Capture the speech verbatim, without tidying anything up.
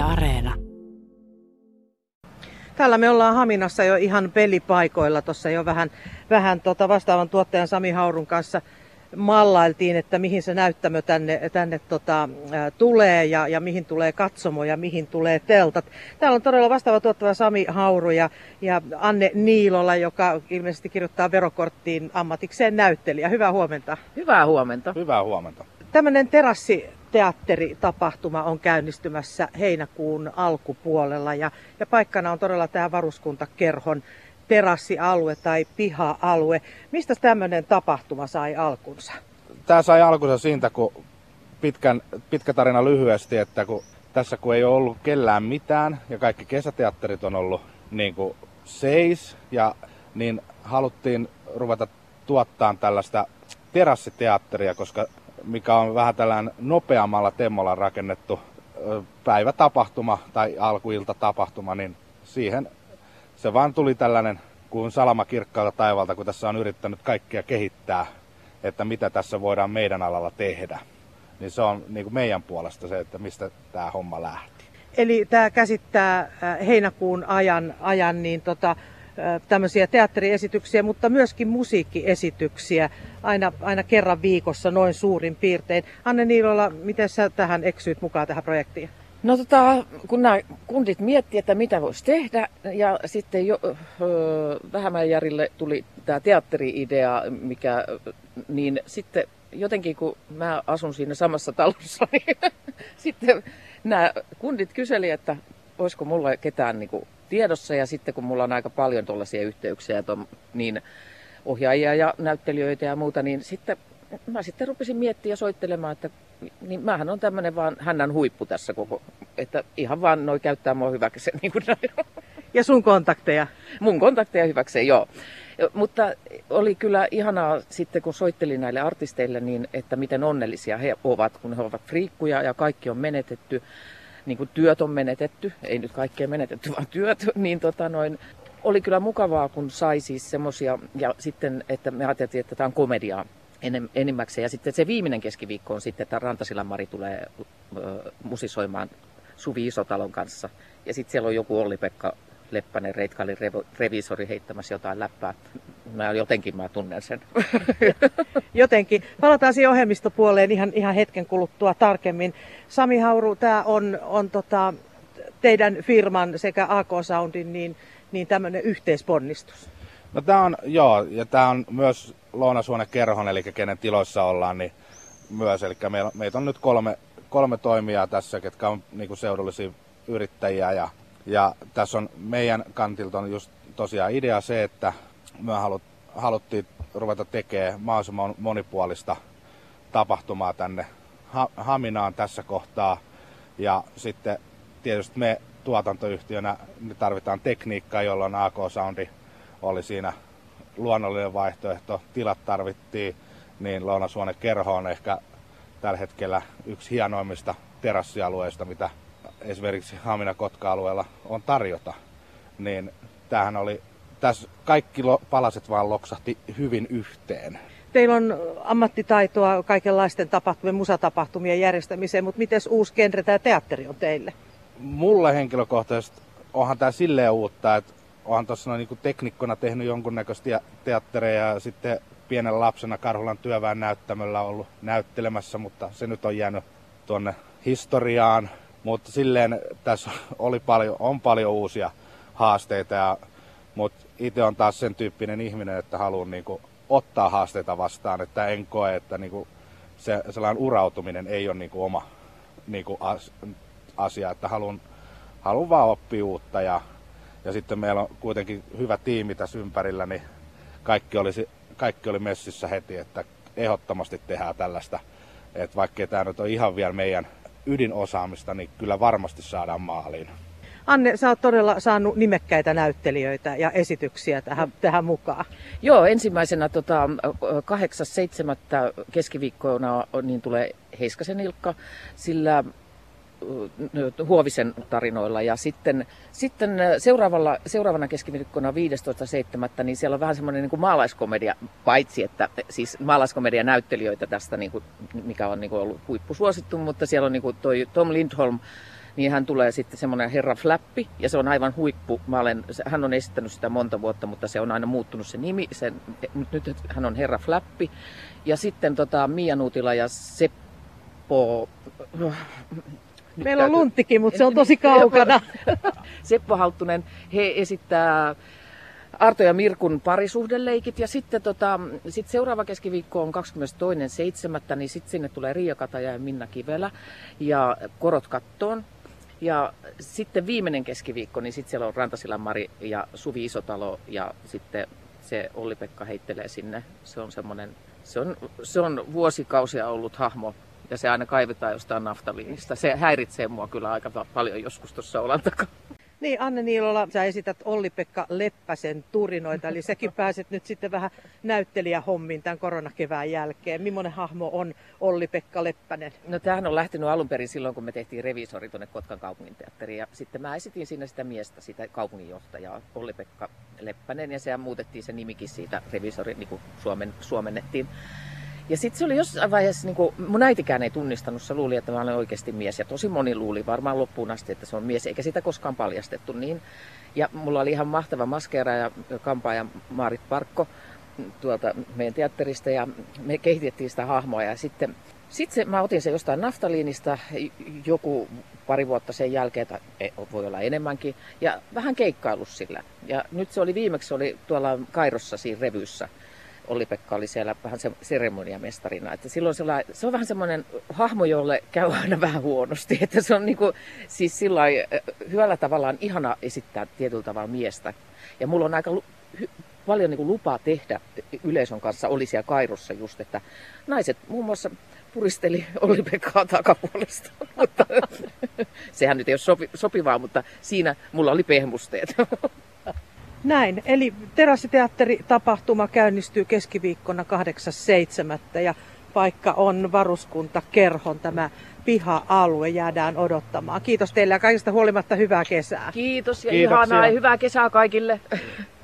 Areena. Täällä me ollaan Haminassa jo ihan pelipaikoilla. Tuossa jo vähän, vähän tota vastaavan tuottajan Sami Haurun kanssa mallailtiin, että mihin se näyttämö tänne, tänne tota, ä, tulee ja, ja mihin tulee katsomo ja mihin tulee teltat. Täällä on todella vastaava tuottaja Sami Hauru ja, ja Anne Niilola, joka ilmeisesti kirjoittaa verokorttiin ammatikseen näyttelijä. Hyvää huomenta. Hyvää huomenta. Hyvää huomenta. Tämmöinen terassiteatteritapahtuma on käynnistymässä heinäkuun alkupuolella ja, ja paikkana on todella tämä varuskuntakerhon terassialue tai piha-alue. Mistä tämmöinen tapahtuma sai alkunsa? Tämä sai alkunsa siitä, kun pitkän, pitkä tarina lyhyesti, että kun tässä kun ei ole ollut kellään mitään ja kaikki kesäteatterit on ollut niin kuin seis, ja, niin haluttiin ruveta tuottaa tällaista terassiteatteria, koska mikä on vähän tällainen nopeammalla temmolla rakennettu päivätapahtuma tai alkuiltatapahtuma, niin siihen se vaan tuli tällainen kuin salama kirkkaalta taivaalta, kun tässä on yrittänyt kaikkia kehittää, että mitä tässä voidaan meidän alalla tehdä. Niin se on niin kuin meidän puolesta se, että mistä tämä homma lähti. Eli tämä käsittää heinäkuun ajan, ajan niin tota, tämmöisiä teatteriesityksiä, mutta myöskin musiikkiesityksiä aina, aina kerran viikossa noin suurin piirtein. Anne Niilola, miten sä tähän eksyit mukaan tähän projektiin? No tota, kun nämä kundit miettii, että mitä voisi tehdä, ja sitten jo, öö, Vähämäen Jarille tuli tämä teatteri-idea, mikä, niin sitten jotenkin kun mä asun siinä samassa talossa, niin sitten nämä kundit kyseli, että olisiko mulla ketään niin kuin tiedossa, ja sitten kun mulla on aika paljon tuollaisia yhteyksiä, ton, niin ohjaajia ja näyttelijöitä ja muuta, niin sitten mä sitten rupesin miettimään ja soittelemaan, että niin mähän on tämmöinen vaan hännän huippu tässä koko, että ihan vaan noi käyttää mua hyväkseen. Niin kuin näin. Ja sun kontakteja? Mun kontakteja hyväkseen, joo. Mutta oli kyllä ihanaa sitten, kun soittelin näille artisteille, niin että miten onnellisia he ovat, kun he ovat friikkuja ja kaikki on menetetty. Niin kuin työt on menetetty, ei nyt kaikkea menetetty, vaan työt, niin tota noin, oli kyllä mukavaa, kun sai siis semmosia, ja sitten, että me ajateltiin, että tämä on komediaa enimmäkseen, ja sitten se viimeinen keskiviikko on sitten, että Rantasillan Mari tulee ö, musisoimaan Suvi Isotalon kanssa, ja sitten siellä on joku Olli-Pekka Leppänen, Reitkalin reviisori heittämässä jotain läppää. Mä jotenkin mä tunnen sen. Jotenkin. Palataan siihen ohjelmistopuoleen ihan, ihan hetken kuluttua tarkemmin. Sami Hauru, tämä on, on tota, teidän firman sekä A K Soundin niin, niin tämmöinen yhteisponnistus. No tämä on, joo, ja tämä on myös Lounasuone Kerhon, eli kenen tiloissa ollaan, niin myös. Eli meillä, meitä on nyt kolme, kolme toimijaa tässä, ketkä on niin kuin seudullisia yrittäjiä, ja Ja tässä on meidän kantilta on just tosiaan idea se, että me halut, haluttiin ruveta tekemään mahdollisimman monipuolista tapahtumaa tänne ha, Haminaan tässä kohtaa. Ja sitten tietysti me tuotantoyhtiönä me tarvitaan tekniikkaa, jolloin A K Soundi oli siinä luonnollinen vaihtoehto. Tilat tarvittiin, niin Lounasuone Kerho on ehkä tällä hetkellä yksi hienoimmista terassialueista, mitä esimerkiksi Hamina-Kotka-alueella on tarjota, niin tämähän oli, tässä kaikki palaset vaan loksahti hyvin yhteen. Teillä on ammattitaitoa kaikenlaisten tapahtumien, musatapahtumien järjestämiseen, mutta miten uusi genre tämä teatteri on teille? Mulle henkilökohtaisesti onhan tämä silleen uutta, että onhan tuossa niin teknikkona tehnyt jonkunnäköistä teattereja ja sitten pienen lapsena Karhulan työväen näyttämöllä ollut näyttelemässä, mutta se nyt on jäänyt tuonne historiaan. Mutta silleen tässä oli paljon, on paljon uusia haasteita, ja, mutta itse on taas sen tyyppinen ihminen, että haluan niinku ottaa haasteita vastaan, että en koe, että niinku se, sellainen urautuminen ei ole niinku oma niinku as, asia, että haluan, haluan vaan oppia uutta, ja, ja sitten meillä on kuitenkin hyvä tiimi tässä ympärillä, niin kaikki oli, kaikki oli messissä heti, että ehdottomasti tehdään tällaista, että vaikkei tämä nyt ole ihan vielä meidän ydinosaamista, niin kyllä varmasti saadaan maaliin. Anne, sä oot todella saanut nimekkäitä näyttelijöitä ja esityksiä tähän, tähän mukaan. Joo, ensimmäisenä tota, kahdeksas seitsemättä keskiviikkona niin tulee Heiskasen Ilkka sillä Huovisen tarinoilla, ja sitten, sitten seuraavalla, seuraavana keskiviikkona viidestoista seitsemättä niin siellä on vähän semmoinen niin kuin maalaiskomedia, paitsi että siis maalaiskomedia näyttelijöitä tästä, niin kuin, mikä on niin kuin ollut huippusuosittu, mutta siellä on niin kuin toi Tom Lindholm niin hän tulee sitten semmoinen herra Flappi, ja se on aivan huippu. Mä olen, hän on esittänyt sitä monta vuotta, mutta se on aina muuttunut se nimi. Sen, nyt hän on herra Flappi. Ja sitten tota, Mia Nuutila ja Seppo... Meillä on Lunttikin, mutta se on tosi kaukana. Seppo Halttunen, he esittää Arto ja Mirkun parisuhdeleikit, ja sitten tota, sit seuraava keskiviikko on kahdeskymmenestoinen seitsemättä niin sitten sinne tulee Riia Kataja ja Minna Kivelä ja Korot kattoon. Ja sitten viimeinen keskiviikko, niin sitten siellä on Rantasillan Mari ja Suvi Isotalo, ja sitten se Olli-Pekka heittelee sinne. Se on semmoinen, se on, se on vuosikausia ollut hahmo, ja se aina kaivetaan jostain naftaliinista. Se häiritsee mua kyllä aika paljon joskus tuossa olan takaa. Niin, Anne Niilola, sä esität Olli-Pekka Leppäsen turinoita, eli säkin pääset nyt sitten vähän näyttelijähommiin tämän koronakevään jälkeen. Millainen hahmo on Olli-Pekka Leppänen? No tämähän on lähtenyt alun perin silloin, kun me tehtiin reviisori tuonne Kotkan kaupunginteatteriin, ja sitten mä esitin siinä sitä miestä, sitä kaupunginjohtajaa, Olli-Pekka Leppänen, ja sehän muutettiin se nimikin siitä reviisori, niin kuin suomen, suomennettiin. Ja sitten se oli jossain vaiheessa, niin kuin, mun äitikään ei tunnistanut, se luuli, että mä olen oikeasti mies. Ja tosi moni luuli varmaan loppuun asti, että se on mies, eikä sitä koskaan paljastettu niin. Ja mulla oli ihan mahtava maskeeraaja, kampaaja Maarit Parkko tuolta meidän teatterista, ja me kehitettiin sitä hahmoa. Ja sitten sit se, mä otin sen jostain naftaliinista joku pari vuotta sen jälkeen, tai voi olla enemmänkin, ja vähän keikkaillut sillä. Ja nyt se oli viimeksi oli tuolla Kairossa siinä revyssä. Olli-Pekka oli siellä vähän se seremoniamestarina. Että silloin se on vähän semmoinen hahmo, jolle käy aina vähän huonosti. Että se on niinku, siis sillai, hyvällä tavallaan ihana esittää tietyllä tavalla miestä. Ja mulla on aika hy, paljon niinku lupaa tehdä yleisön kanssa, oli siellä Kairossa just, että naiset muun muassa puristeli Olli-Pekkaa takapuolesta. Mutta sehän nyt ei ole sopi, sopivaa, mutta siinä mulla oli pehmusteet. Näin, eli Terassiteatteri-tapahtuma käynnistyy keskiviikkona kahdeksas seitsemättä ja paikka on varuskuntakerhon tämä piha-alue, jäädään odottamaan. Kiitos teille ja kaikista huolimatta hyvää kesää. Kiitos ja Kiitoksia. ihanaa ja hyvää kesää kaikille.